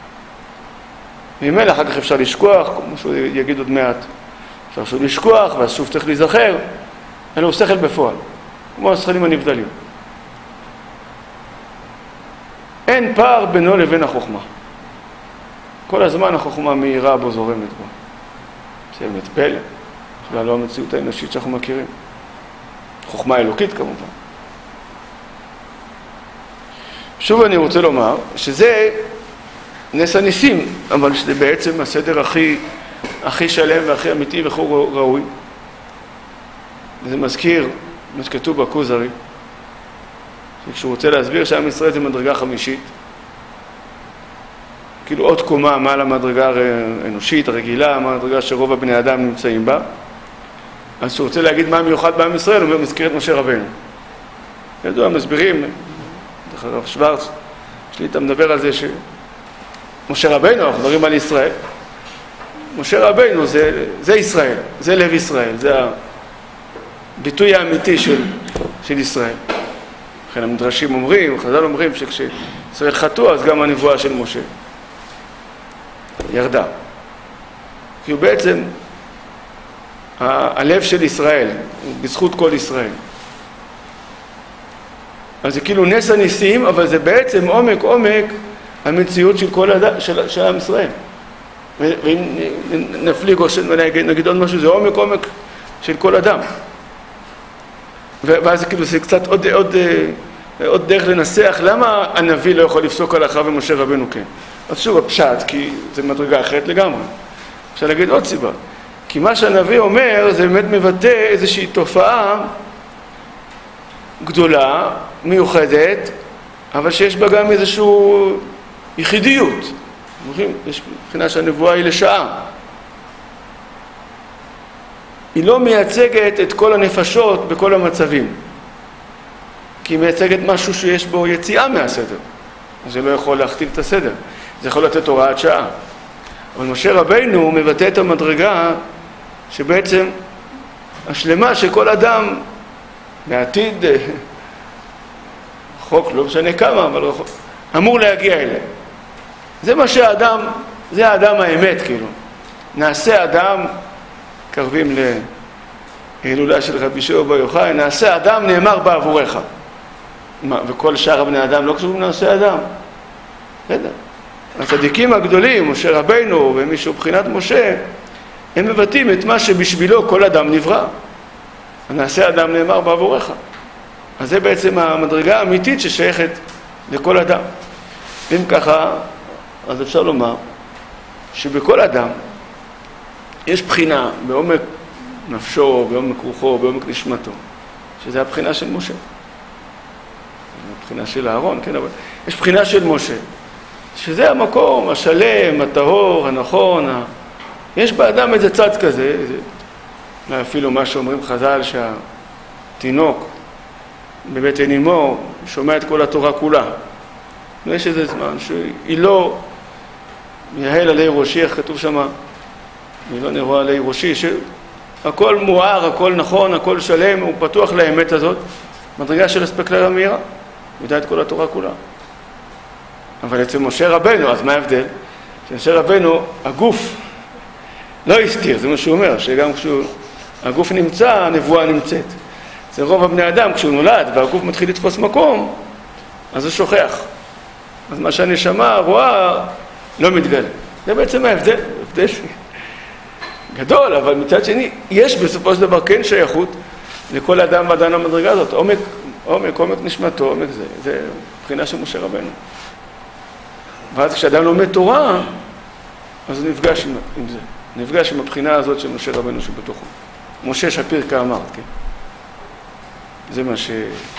ממילא אחר כך אפשר לשכוח, כמו שהוא יגיד עוד מעט, אפשר שוב לשכוח ואז שוב צריך להיזכר, אלא הוא שכל בפועל, כמו השכלים הנבדלים. אין פער בינו לבין החוכמה. כל הזמן החוכמה מהירה בו זורמת בו. זה באמת פלא, בכלל לא המציאות האנושית שאנחנו מכירים. חוכמה אלוקית כמובן. שוב אני רוצה לומר שזה נס הניסים, אבל שזה בעצם הסדר הכי, הכי שלם והכי אמיתי והכי ראוי. וזה מזכיר מה שכתוב בכוזרי, שכשהוא רוצה להסביר שעם ישראל זה מדרגה חמישית, כאילו עוד קומה מעל המדרגה האנושית, הרגילה, המדרגה שרוב הבני אדם נמצאים בה, אז כשהוא רוצה להגיד מה מיוחד בעם ישראל, הוא מזכיר את משה רבינו. ידוע, מסבירים, דרך הרב שוורץ, שליטה מדבר על זה שמשה רבינו, אנחנו מדברים על ישראל. משה רבינו זה, זה ישראל, זה לב ישראל, זה הביטוי האמיתי של, של ישראל. לכן המדרשים אומרים, חז"ל אומרים שכשישראל חטאו, אז גם הנבואה של משה ירדה. כי הוא בעצם ה- הלב של ישראל, בזכות כל ישראל. אז זה כאילו נס הניסים, אבל זה בעצם עומק עומק המציאות של כל הד... של, של עם ישראל. ואם נפליג או נגיד עוד משהו, זה עומק עומק של כל אדם. ואז זה כאילו זה קצת עוד, עוד, עוד דרך לנסח, למה הנביא לא יכול לפסוק הלכה ומשה רבינו כן? אז שוב, הפשט, כי זה מדרגה אחרת לגמרי. אפשר להגיד עוד סיבה. כי מה שהנביא אומר, זה באמת מבטא איזושהי תופעה גדולה, מיוחדת, אבל שיש בה גם איזושהי יחידיות. יש מבחינה שהנבואה היא לשעה. היא לא מייצגת את כל הנפשות בכל המצבים. כי היא מייצגת משהו שיש בו יציאה מהסדר. זה לא יכול להכתיב את הסדר. זה יכול לתת הוראת שעה. אבל משה רבינו מבטא את המדרגה שבעצם השלמה שכל אדם בעתיד, חוק, לא משנה כמה, אבל אמור להגיע אליה. זה מה שהאדם, זה האדם האמת, כאילו. נעשה אדם, קרבים להילולה של רבי שמעון בר יוחאי, נעשה אדם נאמר בעבורך. מה, וכל שאר הבני אדם לא קשורים לנעשה אדם? בסדר. הצדיקים הגדולים, משה רבינו ומישהו בחינת משה, הם מבטאים את מה שבשבילו כל אדם נברא. הנעשה אדם נאמר בעבורך. אז זה בעצם המדרגה האמיתית ששייכת לכל אדם. ואם ככה, אז אפשר לומר שבכל אדם יש בחינה בעומק נפשו, בעומק רוחו, בעומק נשמתו, שזה הבחינה של משה. הבחינה של אהרון, כן, אבל יש בחינה של משה, שזה המקום השלם, הטהור, הנכון, יש באדם איזה צד כזה, איזה, אפילו מה שאומרים חז"ל, שהתינוק בבטן אמו שומע את כל התורה כולה. ויש איזה זמן שהיא לא יהל עלי ראשי, איך כתוב שמה, היא לא נראה עלי ראשי, שהכל מואר, הכל נכון, הכל שלם, הוא פתוח לאמת הזאת, מדרגה של אספקלריה מהירה, ידע את כל התורה כולה. אבל אצל משה רבנו, אז מה ההבדל? שמשה רבנו, הגוף לא הסתיר, זה מה שהוא אומר, שגם כשהגוף נמצא, הנבואה נמצאת. זה רוב הבני אדם, כשהוא נולד והגוף מתחיל לתפוס מקום, אז הוא שוכח. אז מה שהנשמה רואה לא מתגלה. זה בעצם ההבדל, הבדל גדול, אבל מצד שני, יש בסופו של דבר כן שייכות לכל אדם ואדם המדרגה הזאת. עומק, עומק, עומק נשמתו, עומק זה, זה מבחינה של משה רבנו. ואז כשאדם לומד תורה, אז הוא נפגש עם, עם זה. נפגש עם הבחינה הזאת של משה רבנו שבתוכו. משה שפיר כאמרת, כן? זה מה ש...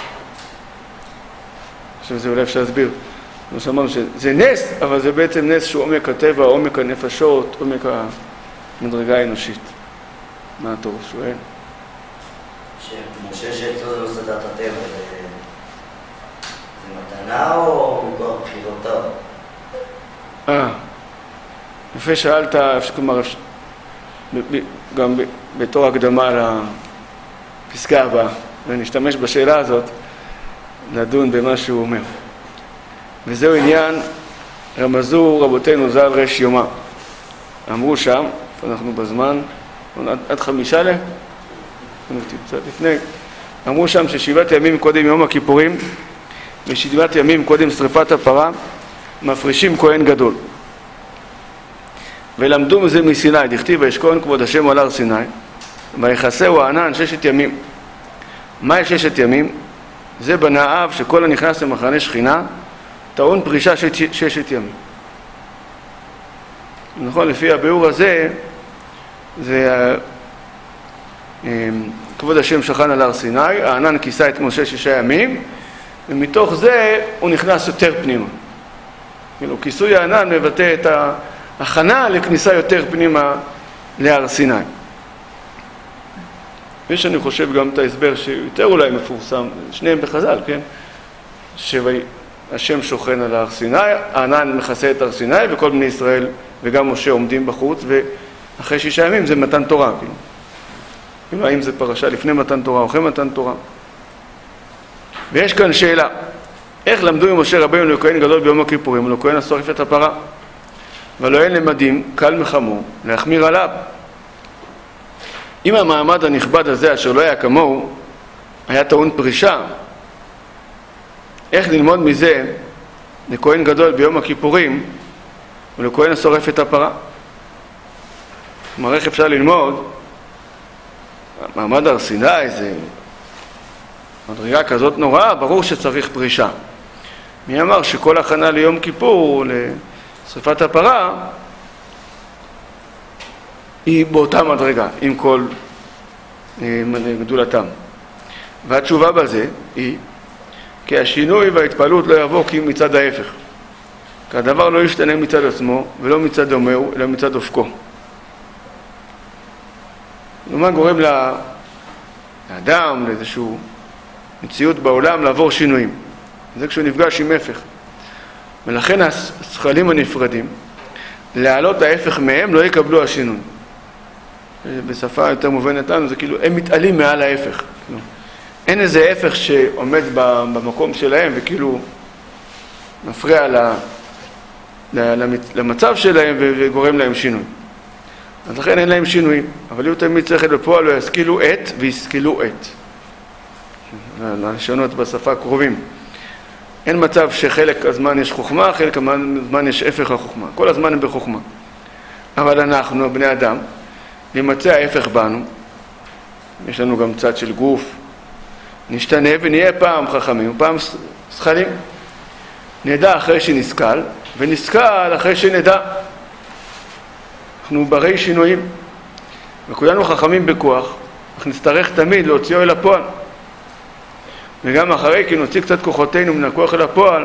עכשיו זה אולי אפשר להסביר. כמו שאמרנו שזה נס, אבל זה בעצם נס שהוא עומק הטבע, עומק הנפשות, עומק המדרגה האנושית. מה אתה שואל? שמשה שאצלו זה לא סדת הטבע, זה... זה מתנה או מכוח בחירותיו? אה, יפה שאלת, כלומר, גם בתור הקדמה לפסקה הבאה, ונשתמש בשאלה הזאת לדון במה שהוא אומר. וזהו עניין רמזו רבותינו ז"ל רש יומא. אמרו שם, אנחנו בזמן, עד, עד חמישה לה, קצת לפני, אמרו שם ששבעת ימים קודם יום הכיפורים ושבעת ימים קודם שריפת הפרה מפרישים כהן גדול. ולמדו מזה מסיני, דכתיב וישכון כבוד השם על הר סיני ויכסהו הענן ששת ימים. מה יש ששת ימים? זה בנאיו שכל הנכנס למחנה שכינה טעון פרישה של ששת ימים. נכון, לפי הביאור הזה, זה כבוד השם שכן על הר סיני, הענן כיסה את משה שישה ימים, ומתוך זה הוא נכנס יותר פנימה. כאילו, כיסוי הענן מבטא את ההכנה לכניסה יותר פנימה להר סיני. יש, אני חושב, גם את ההסבר שיותר אולי מפורסם, שניהם בחז"ל, כן? שהשם שוכן על הר סיני, הענן מכסה את הר סיני, וכל בני ישראל וגם משה עומדים בחוץ, ואחרי שישה ימים זה מתן תורה, כאילו. כאילו, האם זה פרשה לפני מתן תורה או אחרי מתן תורה? ויש כאן שאלה, איך למדו עם משה רבינו לכהן גדול ביום הכיפורים, ולכהן השורף את הפרה? ולא אין למדים, קל מחמור, להחמיר עליו. אם המעמד הנכבד הזה, אשר לא היה כמוהו, היה טעון פרישה, איך ללמוד מזה לכהן גדול ביום הכיפורים ולכהן השורף את הפרה? כלומר, איך אפשר ללמוד? מעמד הר סיני זה מדרגה כזאת נוראה, ברור שצריך פרישה. מי אמר שכל הכנה ליום כיפור, לשריפת הפרה, היא באותה מדרגה, עם כל גדולתם. והתשובה בזה היא, כי השינוי וההתפעלות לא יבוא כי מצד ההפך. כי הדבר לא ישתנה מצד עצמו, ולא מצד דומהו, אלא מצד אופקו. מה גורם לאדם, לאיזשהו מציאות בעולם, לעבור שינויים. זה כשהוא נפגש עם הפך. ולכן השכלים הנפרדים, להעלות ההפך מהם, לא יקבלו השינוי. בשפה יותר מובנת לנו, זה כאילו, הם מתעלים מעל ההפך. כאילו, אין איזה הפך שעומד במקום שלהם, וכאילו מפריע למצב שלהם וגורם להם שינוי. אז לכן אין להם שינויים, אבל יהיו תמיד צריכת בפועל, לא ישכילו את וישכילו את. לשונות בשפה קרובים. אין מצב שחלק הזמן יש חוכמה, חלק הזמן יש הפך החוכמה. כל הזמן הם בחוכמה. אבל אנחנו, בני אדם, נמצא ההפך בנו. יש לנו גם צד של גוף. נשתנה ונהיה פעם חכמים ופעם שכלים. נדע אחרי שנסכל, ונסכל אחרי שנדע. אנחנו ברי שינויים, וכולנו חכמים בכוח, אנחנו נצטרך תמיד להוציאו אל הפועל. וגם אחרי כי נוציא קצת כוחותינו מן הכוח אל הפועל,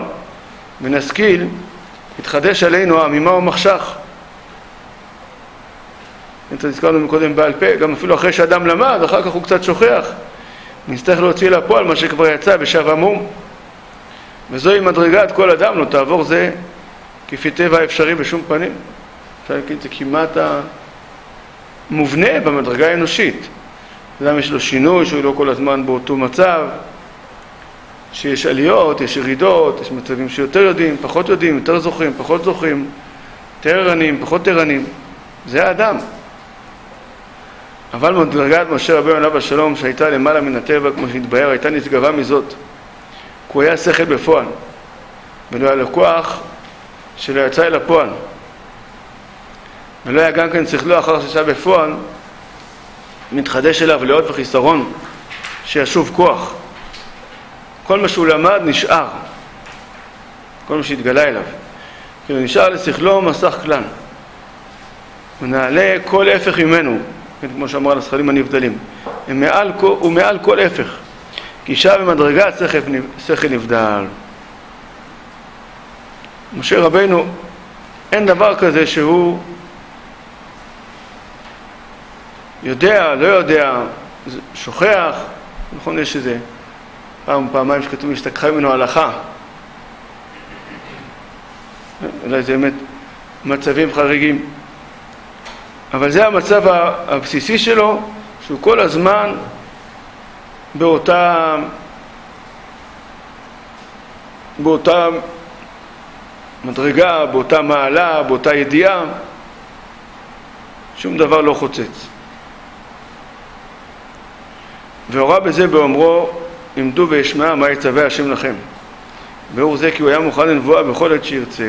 ונשכיל, יתחדש עלינו העמימה ומחשך. את הזכרנו מקודם בעל פה, גם אפילו אחרי שאדם למד, אחר כך הוא קצת שוכח. נצטרך להוציא לפועל מה שכבר יצא בשב עמום. וזוהי מדרגת כל אדם, לא תעבור זה כפי טבע אפשרי בשום פנים. אפשר להגיד, זה כמעט המובנה במדרגה האנושית. אדם יש לו שינוי, שהוא לא כל הזמן באותו מצב, שיש עליות, יש ירידות, יש מצבים שיותר יודעים, פחות יודעים, יותר זוכרים, פחות זוכרים, יותר ערנים, פחות ערנים. זה האדם. אבל מדרגת משה רבנו עליו השלום, שהייתה למעלה מן הטבע, כמו שהתבהר, הייתה נשגבה מזאת. כי הוא היה שכל בפועל, ולא היה לו כוח שלא יצא אל הפועל. ולא היה גם כן שכלו אחר שיצא בפועל, מתחדש אליו לעוד וחיסרון, שישוב כוח. כל מה שהוא למד נשאר, כל מה שהתגלה אליו. כאילו נשאר לשכלו מסך כלל. ונעלה כל הפך ממנו, כמו שאמרה לשכלים הנבדלים. מעל, הוא מעל כל הפך. כי שב במדרגת שכל נבדל. משה רבנו, אין דבר כזה שהוא יודע, לא יודע, שוכח. נכון, יש איזה פעם, פעמיים שכתוב משתכחה ממנו הלכה. אולי זה באמת מצבים חריגים. אבל זה המצב הבסיסי שלו, שהוא כל הזמן באותה, באותה מדרגה, באותה מעלה, באותה ידיעה, שום דבר לא חוצץ. והורה בזה באומרו, עמדו וישמע מה יצווה השם לכם. באור זה כי הוא היה מוכן לנבואה בכל עת שירצה.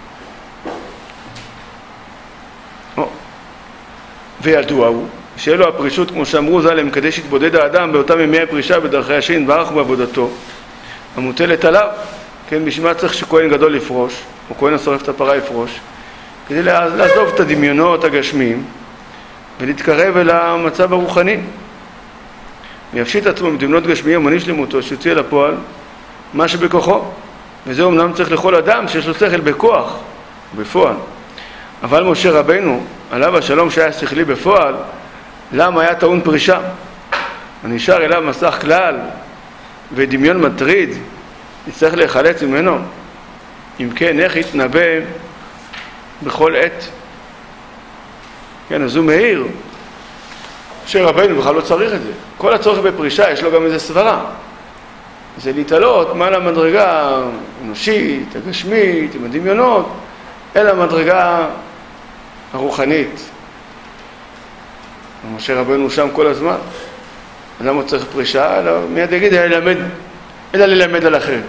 או. וידוע הוא, שיהיה לו הפרישות, כמו שאמרו ז"ל, כדי שיתבודד האדם באותם ימי הפרישה בדרכי השם ברך בעבודתו, המוטלת עליו. כן, בשביל צריך שכהן גדול לפרוש, או כהן השורף את הפרה לפרוש, כדי לעזוב את הדמיונות הגשמיים, ולהתקרב אל המצב הרוחני. ויפשיט עצמו מדמיונות גשמיים ומניש למותו, שיוציא אל הפועל מה שבכוחו. וזה אומנם צריך לכל אדם שיש לו שכל בכוח, בפועל. אבל משה רבנו, עליו השלום שהיה שכלי בפועל, למה היה טעון פרישה? ונשאר אליו מסך כלל, ודמיון מטריד, יצטרך להיחלץ ממנו. אם כן, איך יתנבא בכל עת? כן, אז הוא מהיר. משה רבנו בכלל לא צריך את זה. כל הצורך בפרישה יש לו גם איזה סברה. זה להתעלות מעל המדרגה האנושית, הגשמית, עם הדמיונות, אל המדרגה הרוחנית. משה רבנו שם כל הזמן. אדם הוא צריך פרישה, אלא מיד יגיד, אלא ללמד, אלא ללמד על אחר.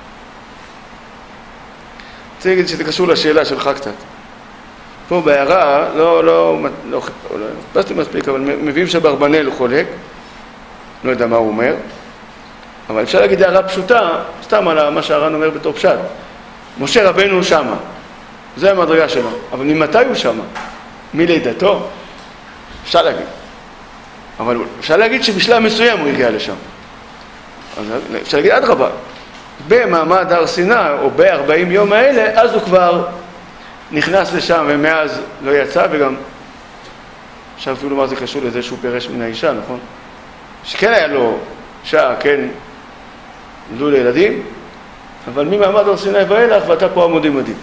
רוצה להגיד שזה קשור לשאלה שלך קצת. פה בהערה, לא, לא, לא, לא, לא מספיק, אבל מביאים שבאברבנאל חולק, לא יודע מה הוא אומר, אבל אפשר להגיד הערה פשוטה, סתם על מה שהר"ן אומר בתור פשט. משה רבנו שמה, זה המדרגה שלו, אבל ממתי הוא שמה? מלידתו? אפשר להגיד. אבל אפשר להגיד שבשלב מסוים הוא הגיע לשם. אז אפשר להגיד עד רבה. במעמד הר סיני, או ב-ארבעים יום האלה, אז הוא כבר נכנס לשם ומאז לא יצא, וגם עכשיו אפילו מה זה קשור לזה שהוא פירש מן האישה, נכון? שכן היה לו שעה, כן, נולדו לילדים, אבל ממעמד הר סיני ואילך, ואתה פה עמודים מדהים.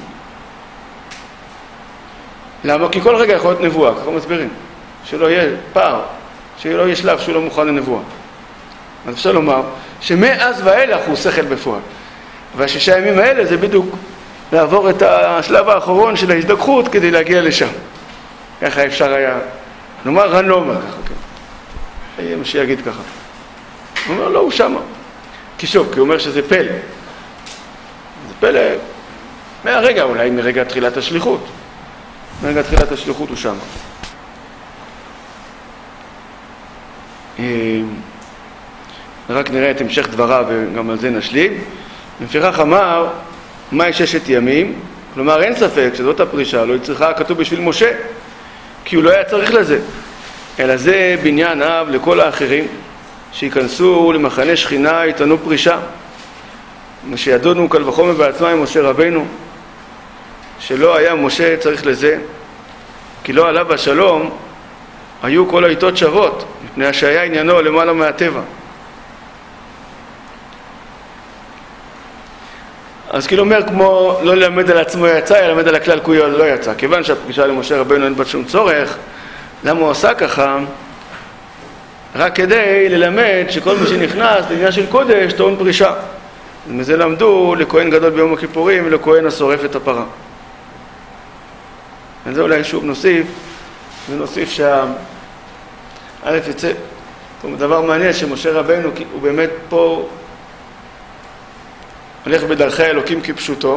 למה? כי כל רגע יכול להיות נבואה, ככה מסבירים. שלא יהיה פער, שלא יהיה שלב שהוא לא מוכן לנבואה. אז אפשר לומר שמאז ואילך הוא שכל בפועל. והשישה ימים האלה זה בדיוק לעבור את השלב האחרון של ההזדכחות כדי להגיע לשם. ככה אפשר היה. נאמר, רן לא אומר ככה, כן. יהיה מה שיגיד ככה. הוא אומר, לא, הוא שמה. כי שוב, כי הוא אומר שזה פלא. זה פלא מהרגע, אולי מרגע תחילת השליחות. מרגע תחילת השליחות הוא שמה. רק נראה את המשך דבריו וגם על זה נשלים. לפיכך אמר, מהי ששת ימים? כלומר, אין ספק שזאת הפרישה, לא היא צריכה כתוב בשביל משה, כי הוא לא היה צריך לזה. אלא זה בניין אב לכל האחרים, שיכנסו למחנה שכינה, יתנו פרישה. מה שידונו קל וחומר בעצמה עם משה רבנו, שלא היה משה צריך לזה, כי לא עליו השלום, היו כל העיתות שוות, מפני שהיה עניינו למעלה מהטבע. אז כאילו אומר, כמו לא ללמד על עצמו יצא, ללמד על הכלל כולו לא יצא. כיוון שהפגישה למשה רבנו אין בה שום צורך, למה הוא עשה ככה? רק כדי ללמד שכל מי שנכנס לעניין של קודש טעון פרישה. ומזה למדו לכהן גדול ביום הכיפורים ולכהן השורף את הפרה. וזה אולי שוב נוסיף, ונוסיף שה... א' יצא, דבר מעניין שמשה רבנו הוא באמת פה הולך בדרכי האלוקים כפשוטו,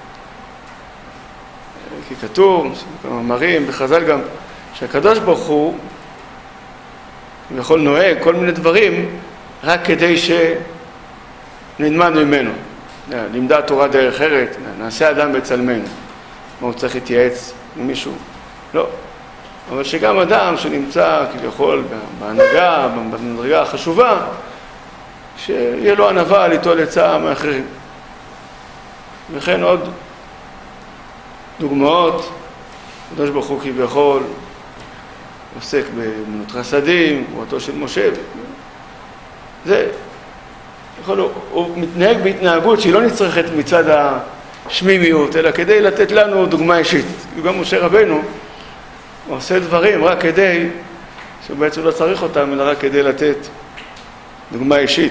כי כתוב, מאמרים בחז"ל גם, שהקדוש ברוך הוא יכול נוהג כל מיני דברים רק כדי שנלמד ממנו. לימדה תורה דרך אחרת, נעשה אדם בצלמנו. מה הוא צריך להתייעץ עם מישהו? לא. אבל שגם אדם שנמצא כביכול בהנהגה, במדרגה החשובה, שיהיה לו ענווה ליטול עצה מאחרים. וכן עוד דוגמאות, הקדוש ברוך הוא כביכול עוסק באמונות חסדים, תורתו של משה. זה, יכול, הוא, הוא מתנהג בהתנהגות שהיא לא נצרכת מצד השמימיות, אלא כדי לתת לנו דוגמה אישית. גם משה רבנו הוא עושה דברים רק כדי, שהוא בעצם לא צריך אותם, אלא רק כדי לתת דוגמה אישית.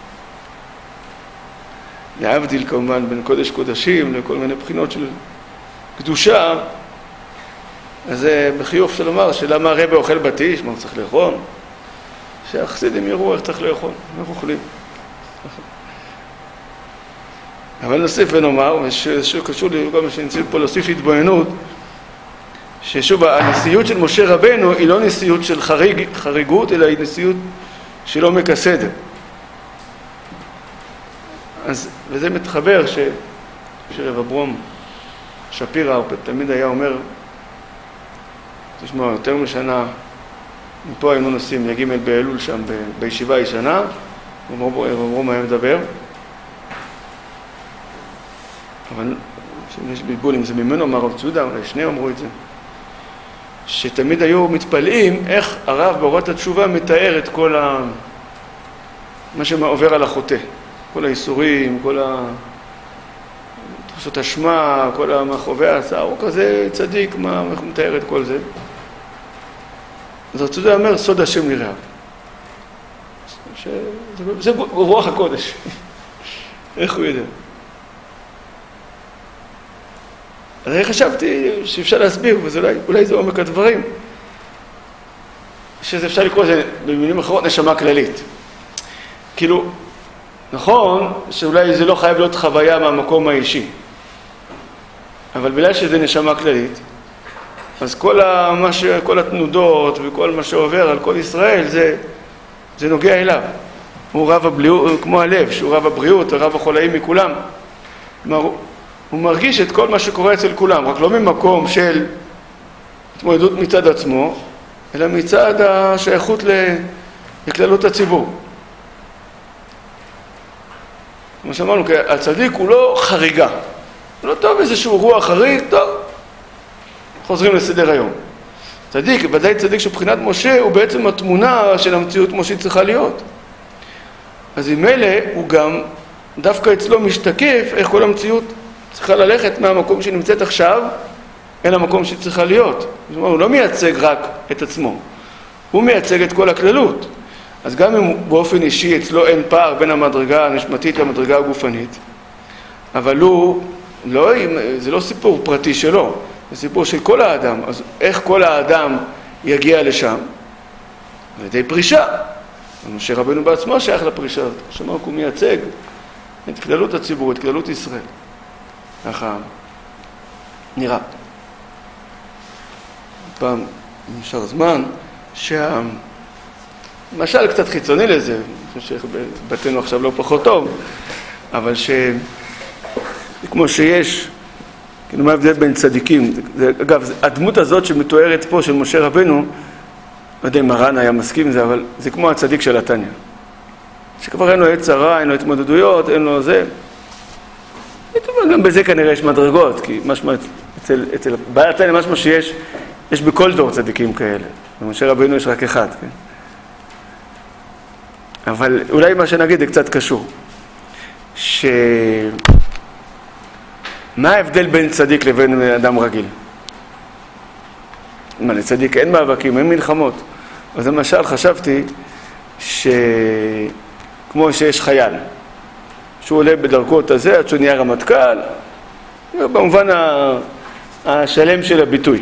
להבדיל כמובן בין קודש קודשים לכל מיני בחינות של קדושה, אז זה בחיוב של לומר שלמה הרב אוכל בטיש, מה הוא צריך לאכול? שהחסידים יראו איך צריך לאכול, איך אוכלים. אבל נוסיף ונאמר, ושקשור לי גם שנציב פה להוסיף התבוננות, ששוב הנשיאות של משה רבנו היא לא נשיאות של חריג, חריגות, אלא היא נשיאות של עומק הסדר. אז, וזה מתחבר ש, שרב אברום שפירא תמיד היה אומר, תשמע, יותר משנה, מפה היינו נוסעים י"ג באלול שם ב, בישיבה הישנה, רב אברום היה מדבר, אבל יש בלבול אם זה ממנו, אמר רב צודה, אולי שני אמרו את זה, שתמיד היו מתפלאים איך הרב באורת התשובה מתאר את כל ה... מה שעובר על החוטא. כל האיסורים, כל תחושות אשמה, כל המחובי הצער, הוא כזה צדיק, מה, איך הוא מתאר את כל זה? אז רצו זה אומר, סוד השם נראה. זה רוח הקודש. איך הוא יודע? אז אני חשבתי שאפשר להסביר, ואולי זה עומק הדברים, שזה אפשר לקרוא לזה במילים אחרות נשמה כללית. כאילו, נכון שאולי זה לא חייב להיות חוויה מהמקום האישי, אבל בגלל שזה נשמה כללית, אז כל, המש... כל התנודות וכל מה שעובר על כל ישראל זה, זה נוגע אליו. הוא רב הבריאות, כמו הלב, שהוא רב הבריאות, רב החולאים מכולם. כלומר, הוא מרגיש את כל מה שקורה אצל כולם, רק לא ממקום של התמודדות מצד עצמו, אלא מצד השייכות לכללות הציבור. כמו שאמרנו, הצדיק הוא לא חריגה. הוא לא טוב איזשהו רוח חריג, טוב. חוזרים לסדר היום. צדיק, ודאי צדיק שבחינת משה, הוא בעצם התמונה של המציאות כמו שהיא צריכה להיות. אז עם אלה הוא גם דווקא אצלו משתקף איך כל המציאות צריכה ללכת מהמקום שהיא נמצאת עכשיו אל המקום שהיא צריכה להיות. זאת אומרת, הוא לא מייצג רק את עצמו, הוא מייצג את כל הכללות. אז גם אם באופן אישי אצלו אין פער בין המדרגה הנשמתית למדרגה הגופנית, אבל הוא, לא, זה לא סיפור פרטי שלו, זה סיפור של כל האדם. אז איך כל האדם יגיע לשם? על ידי פרישה. משה רבנו בעצמו שייך לפרישה הזאת. שמענו, הוא מייצג את כללות הציבור, את כללות ישראל. ככה נראה. פעם נשאר זמן שה... משל קצת חיצוני לזה, אני חושב שבתנו עכשיו לא פחות טוב, אבל ש... כמו שיש, כאילו מה ההבדל בין צדיקים. זה, אגב, הדמות הזאת שמתוארת פה של משה רבנו, לא יודע אם מרן היה מסכים עם זה, אבל זה כמו הצדיק של התניא. שכבר אין לו עת צרה, אין לו התמודדויות, אין לו זה. גם בזה כנראה יש מדרגות, כי משמע אצל, אצל בעל התניא משמע שיש יש בכל דור צדיקים כאלה. במשה רבינו יש רק אחד, כן? אבל אולי מה שנגיד זה קצת קשור. ש... מה ההבדל בין צדיק לבין אדם רגיל? מה, לצדיק אין מאבקים, אין מלחמות. אז למשל חשבתי שכמו שיש חייל, שהוא עולה בדרכות הזה עד שהוא נהיה רמטכ"ל, במובן השלם של הביטוי.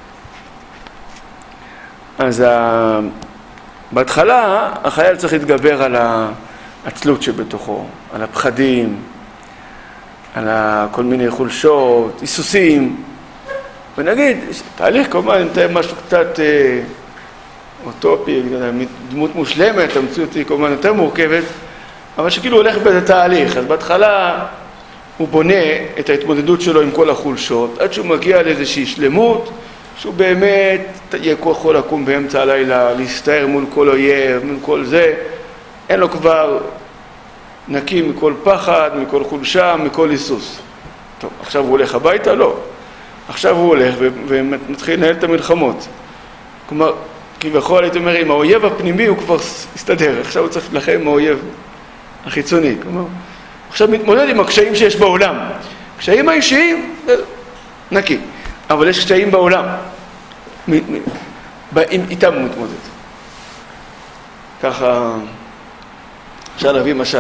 אז ה... בהתחלה החייל צריך להתגבר על העצלות שבתוכו, על הפחדים, על כל מיני חולשות, היסוסים. ונגיד, תהליך כמובן, אני מתאר משהו קצת אה, אוטופי, דמות מושלמת, המציאות היא כמובן יותר מורכבת, אבל שכאילו הולך באיזה תהליך. אז בהתחלה הוא בונה את ההתמודדות שלו עם כל החולשות, עד שהוא מגיע לאיזושהי שלמות, שהוא באמת יהיה כוחו לקום באמצע הלילה, להסתער מול כל אויב, מול כל זה, אין לו כבר נקי מכל פחד, מכל חולשה, מכל היסוס. טוב, עכשיו הוא הולך הביתה? לא. עכשיו הוא הולך ומתחיל לנהל את המלחמות. כלומר, כביכול הייתי אומר, עם האויב הפנימי הוא כבר הסתדר, עכשיו הוא צריך להילחם עם האויב החיצוני. כלומר, עכשיו מתמודד עם הקשיים שיש בעולם. קשיים האישיים, נקי. אבל יש קשיים בעולם. איתם הוא מתמודד. ככה אפשר להביא משל.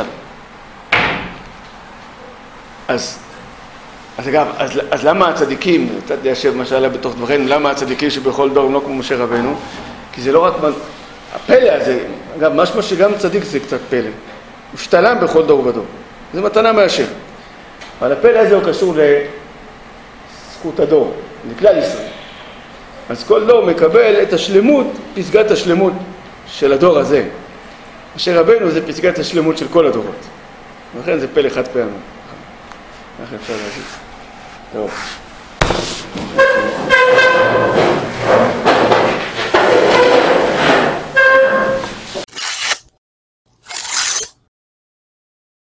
אז, אז אגב, אז, אז למה הצדיקים, קצת ליישב משל בתוך דברינו, למה הצדיקים שבכל דור הם לא כמו משה רבנו? כי זה לא רק הפלא הזה, אגב, משמע שגם צדיק זה קצת פלא. הוא השתלם בכל דור ודור. זה מתנה מהשם. אבל הפלא הזה הוא קשור לזכות הדור, לכלל ישראל. אז כל דור מקבל את השלמות, פסגת השלמות של הדור הזה. משה רבנו זה פסגת השלמות של כל הדורות. ולכן זה פלא חד פעמי. איך אפשר להגיד? טוב.